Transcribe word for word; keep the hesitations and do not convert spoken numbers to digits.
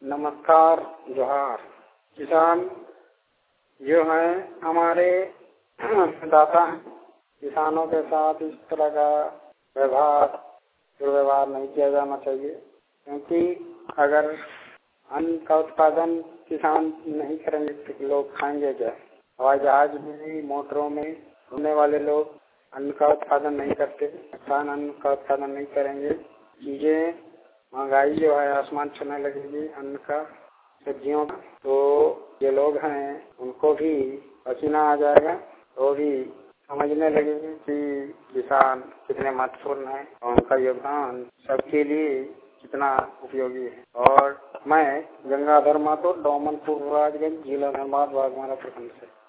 नमस्कार, जोहार। किसान जो हैं हमारे दाता हैं। किसानों के साथ इस तरह का व्यवहार दुर्व्यवहार नहीं किया जाना चाहिए, क्योंकि अगर अन्न का उत्पादन किसान नहीं करेंगे तो लोग खाएंगे क्या। हवाई जहाज में, मोटरों में घूमने वाले लोग अन्न का उत्पादन नहीं करते। किसान अन्न का उत्पादन नहीं करेंगे, चीजें महंगाई जो है आसमान छूने लगेगी अन्न का, सब्जियों का। तो ये लोग हैं उनको भी पसीना आ जाएगा, तो भी समझने लगेंगे कि किसान कितने महत्वपूर्ण है और उनका योगदान सबके लिए कितना उपयोगी है। और मैं गंगाधर माथुर, डोमनपुर, राजगंज, जिला धनबाद, बागमारा प्रखंड से।